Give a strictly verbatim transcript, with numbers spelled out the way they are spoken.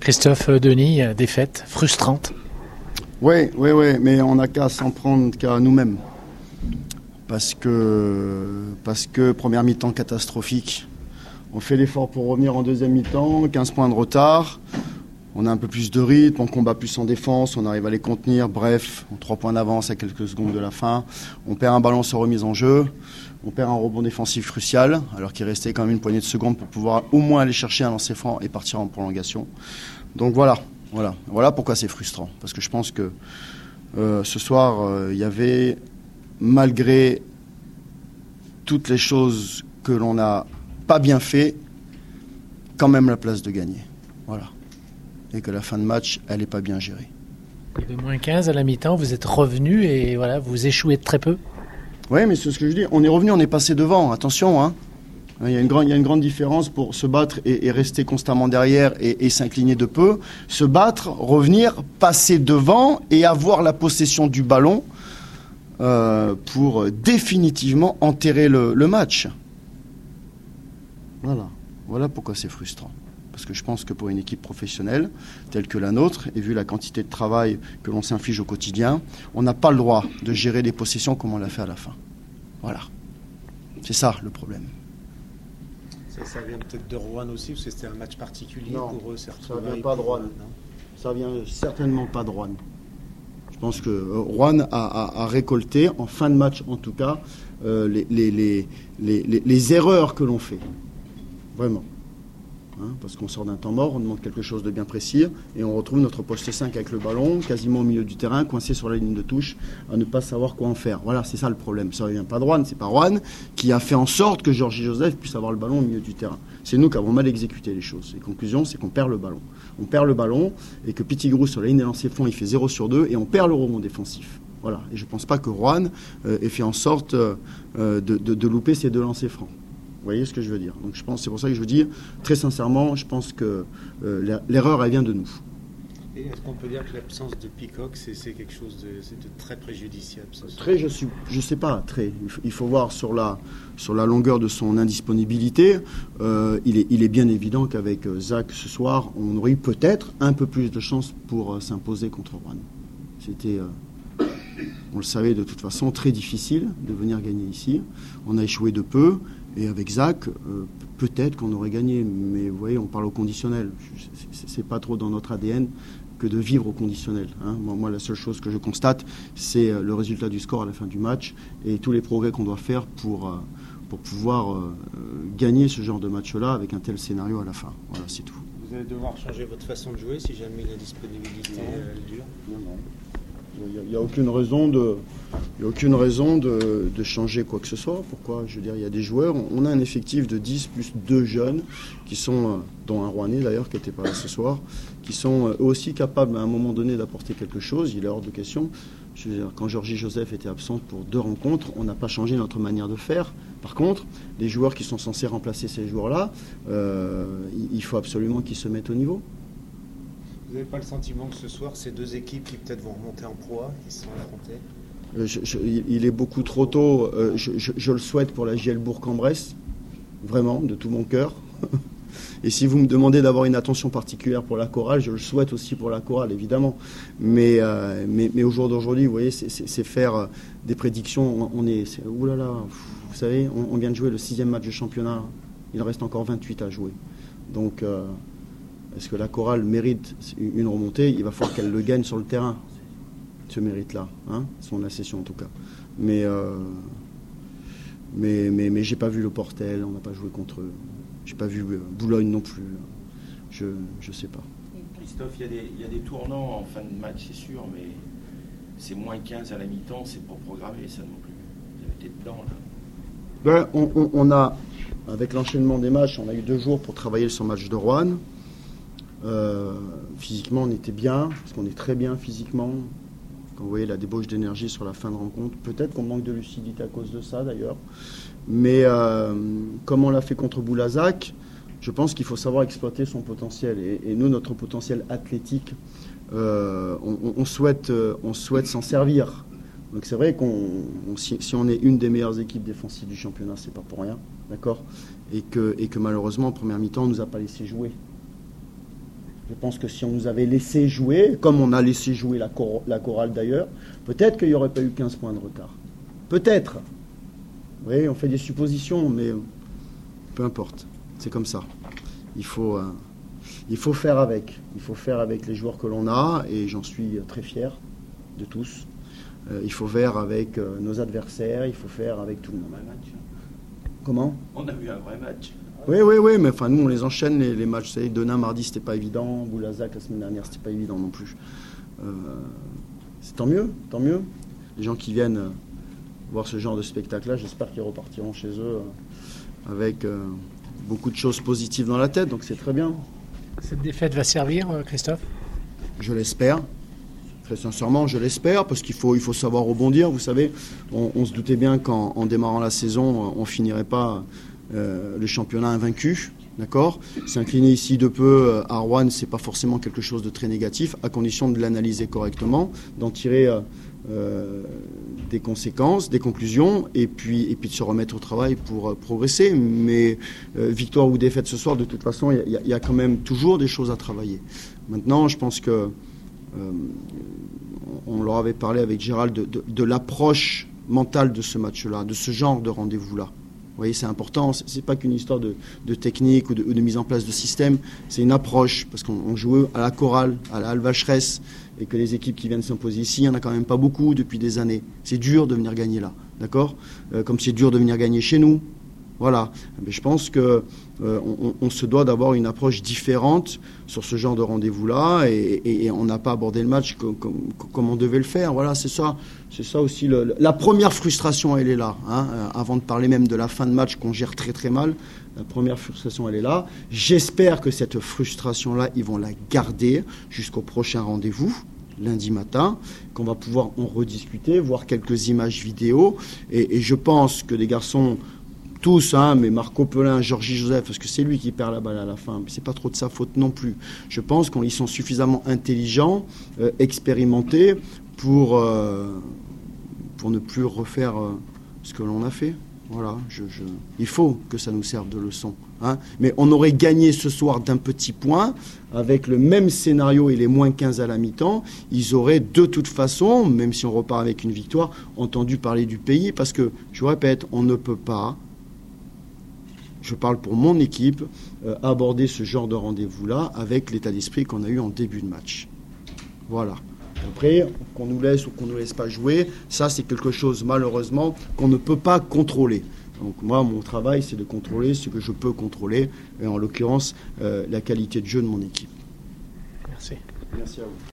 Christophe Denis, défaite frustrante. Oui, oui, oui, mais on n'a qu'à s'en prendre qu'à nous-mêmes. Parce que, parce que première mi-temps catastrophique. On fait l'effort pour revenir en deuxième mi-temps, quinze points de retard. On a un peu plus de rythme, on combat plus en défense, on arrive à les contenir. Bref, on trois points d'avance à quelques secondes de la fin. On perd un ballon sur remise en jeu. On perd un rebond défensif crucial, alors qu'il restait quand même une poignée de secondes pour pouvoir au moins aller chercher un lancer franc et partir en prolongation. Donc voilà, voilà, voilà pourquoi c'est frustrant. Parce que je pense que euh, ce soir, il euh, y avait, malgré toutes les choses que l'on n'a pas bien fait, quand même la place de gagner. Voilà. Et que la fin de match, elle n'est pas bien gérée. Et de moins quinze à la mi-temps, vous êtes revenu et voilà, vous échouez de très peu. Oui, mais c'est ce que je dis. On est revenu, on est passé devant. Attention, hein. Il y a une grande, il y a une grande différence pour se battre et, et rester constamment derrière et, et s'incliner de peu. Se battre, revenir, passer devant et avoir la possession du ballon euh, pour définitivement enterrer le, le match. Voilà. Voilà pourquoi c'est frustrant. Parce que je pense que pour une équipe professionnelle telle que la nôtre, et vu la quantité de travail que l'on s'inflige au quotidien, on n'a pas le droit de gérer les possessions comme on l'a fait à la fin. Voilà. C'est ça le problème. Ça, ça vient peut-être de Rouen aussi, parce que c'était un match particulier non, pour eux. Ça ne vient pas de Rouen. Ça vient certainement pas de Rouen. Je pense que Rouen a, a, a récolté, en fin de match en tout cas, euh, les, les, les, les, les, les erreurs que l'on fait. Vraiment. Hein, parce qu'on sort d'un temps mort, on demande quelque chose de bien précis et on retrouve notre poste cinq avec le ballon, quasiment au milieu du terrain, coincé sur la ligne de touche, à ne pas savoir quoi en faire. Voilà, c'est ça le problème. Ça ne vient pas de Rouen, c'est pas Rouen qui a fait en sorte que Georgie Joseph puisse avoir le ballon au milieu du terrain. C'est nous qui avons mal exécuté les choses. Et conclusion, c'est qu'on perd le ballon. On perd le ballon et que Petitgrou sur la ligne des lancers francs, il fait zéro sur deux et on perd le rebond défensif. Voilà. Et je ne pense pas que Rouen euh, ait fait en sorte euh, de, de, de louper ces deux lancers francs. Vous voyez ce que je veux dire. Donc je pense, c'est pour ça que je veux dire, très sincèrement, je pense que euh, l'erreur, elle vient de nous. Et est-ce qu'on peut dire que l'absence de Peacock, c'est, c'est quelque chose de, c'est de très préjudiciable ça, Très, je suis, je sais pas, très. Il faut, il faut voir sur la, sur la longueur de son indisponibilité. Euh, il, est, il est bien évident qu'avec Zach ce soir, on aurait eu peut-être un peu plus de chance pour euh, s'imposer contre Rouen. C'était... Euh, on le savait de toute façon, très difficile de venir gagner ici. On a échoué de peu. Et avec Zach, euh, peut-être qu'on aurait gagné. Mais vous voyez, on parle au conditionnel. C'est, c'est pas trop dans notre A D N que de vivre au conditionnel. Hein. Moi, moi, la seule chose que je constate, c'est le résultat du score à la fin du match et tous les progrès qu'on doit faire pour, euh, pour pouvoir euh, gagner ce genre de match-là avec un tel scénario à la fin. Voilà, c'est tout. Vous allez devoir changer votre façon de jouer si jamais la disponibilité euh, dure. Non, non. Il n'y a, a aucune raison, de, il y a aucune raison de, de changer quoi que ce soit. Pourquoi ? Je veux dire, il y a des joueurs, on a un effectif de dix plus deux jeunes, qui sont, dont un Rouennais d'ailleurs, qui n'était pas là ce soir, qui sont eux aussi capables à un moment donné d'apporter quelque chose. Il est hors de question. Je veux dire, quand Georgie Joseph était absente pour deux rencontres, on n'a pas changé notre manière de faire. Par contre, les joueurs qui sont censés remplacer ces joueurs-là, euh, il faut absolument qu'ils se mettent au niveau. Vous n'avez pas le sentiment que ce soir, ces deux équipes qui peut-être vont remonter en proie, qui se sont affrontées euh, je, je, Il est beaucoup trop tôt. Euh, je, je, je le souhaite pour la J L Bourg-en-Bresse, vraiment, de tout mon cœur. Et si vous me demandez d'avoir une attention particulière pour la chorale, je le souhaite aussi pour la chorale, évidemment. Mais, euh, mais, mais au jour d'aujourd'hui, vous voyez, c'est, c'est, c'est faire des prédictions. On est, c'est, oulala, vous savez, on, on vient de jouer le sixième match de championnat. Il reste encore vingt-huit à jouer. Donc... Euh, est-ce que la chorale mérite une remontée ? Il va falloir qu'elle le gagne sur le terrain, ce mérite-là, hein, son accession en tout cas. Mais, euh, mais, mais, mais j'ai pas vu le Portel, on n'a pas joué contre eux. J'ai pas vu Boulogne non plus. Je ne sais pas. Christophe, il y, y a des tournants en fin de match, c'est sûr, mais c'est moins quinze à la mi-temps, c'est pas programmé ça non plus. Vous avez été dedans là. Ben, on, on, on a, avec l'enchaînement des matchs, on a eu deux jours pour travailler sur le match de Rouen. Euh, physiquement on était bien, parce qu'on est très bien physiquement. Quand vous voyez la débauche d'énergie sur la fin de rencontre, peut-être qu'on manque de lucidité à cause de ça d'ailleurs, mais euh, comme on l'a fait contre Boulazac, je pense qu'il faut savoir exploiter son potentiel, et, et nous notre potentiel athlétique, euh, on, on, souhaite, on souhaite s'en servir. Donc c'est vrai qu'on on, si, si on est une des meilleures équipes défensives du championnat, c'est pas pour rien, d'accord, et que, et que malheureusement en première mi-temps on nous a pas laissé jouer. Je pense que si on nous avait laissé jouer, comme on a laissé jouer la, cor- la chorale d'ailleurs, peut-être qu'il n'y aurait pas eu quinze points de retard. Peut-être. Oui, on fait des suppositions, mais peu importe. C'est comme ça. Il faut, euh, il faut faire avec. Il faut faire avec les joueurs que l'on a, et j'en suis très fier de tous. Euh, il faut faire avec euh, nos adversaires, il faut faire avec tout le monde. Un match. Comment ? On a vu un vrai match. Oui, oui, oui, mais enfin, nous, on les enchaîne, les, les matchs. Vous savez, Denain, mardi, c'était pas évident. Boulazac, la semaine dernière, c'était pas évident non plus. Euh, c'est tant mieux, tant mieux. Les gens qui viennent euh, voir ce genre de spectacle-là, j'espère qu'ils repartiront chez eux euh, avec euh, beaucoup de choses positives dans la tête, donc c'est très bien. Cette défaite va servir, Christophe ? Je l'espère. Très sincèrement, je l'espère, parce qu'il faut, il faut savoir rebondir. Vous savez, on, on se doutait bien qu'en en démarrant la saison, on finirait pas euh, le championnat invaincu. D'accord ? S'incliner ici de peu à Rouen, c'est pas forcément quelque chose de très négatif, à condition de l'analyser correctement, d'en tirer euh, euh, des conséquences, des conclusions, et puis, et puis de se remettre au travail pour euh, progresser. Mais euh, victoire ou défaite ce soir, de toute façon, il y, y, y a quand même toujours des choses à travailler. Maintenant, je pense que Euh, on leur avait parlé avec Gérald de, de, de l'approche mentale de ce match-là, de ce genre de rendez-vous-là. Vous voyez, c'est important, c'est, c'est pas qu'une histoire de, de technique ou de, ou de mise en place de système, c'est une approche, parce qu'on on joue à la chorale, à la Alvacheresse, et que les équipes qui viennent s'imposer ici, il n'y en a quand même pas beaucoup depuis des années. C'est dur de venir gagner là, d'accord ? euh, Comme c'est dur de venir gagner chez nous. Voilà. Mais je pense que euh, on, on se doit d'avoir une approche différente sur ce genre de rendez-vous-là, et, et, et on n'a pas abordé le match comme, comme, comme on devait le faire. Voilà, c'est ça, c'est ça aussi. Le, la première frustration, elle est là. Hein, avant de parler même de la fin de match qu'on gère très très mal, la première frustration, elle est là. J'espère que cette frustration-là, ils vont la garder jusqu'au prochain rendez-vous, lundi matin, qu'on va pouvoir en rediscuter, voir quelques images vidéo, et, et je pense que les garçons, tous, hein, mais Marco Pelin, Georgie Joseph, parce que c'est lui qui perd la balle à la fin, mais c'est pas trop de sa faute non plus. Je pense qu'ils sont suffisamment intelligents, euh, expérimentés pour, euh, pour ne plus refaire euh, ce que l'on a fait. Voilà, je, je... il faut que ça nous serve de leçon. Hein. Mais on aurait gagné ce soir d'un petit point, avec le même scénario et les moins quinze à la mi-temps, ils auraient de toute façon, même si on repart avec une victoire, entendu parler du pays, parce que, je vous répète, on ne peut pas, je parle pour mon équipe, euh, aborder ce genre de rendez-vous-là avec l'état d'esprit qu'on a eu en début de match. Voilà. Après, qu'on nous laisse ou qu'on ne nous laisse pas jouer, ça c'est quelque chose malheureusement qu'on ne peut pas contrôler. Donc moi, mon travail, c'est de contrôler ce que je peux contrôler, et en l'occurrence, euh, la qualité de jeu de mon équipe. Merci. Merci à vous.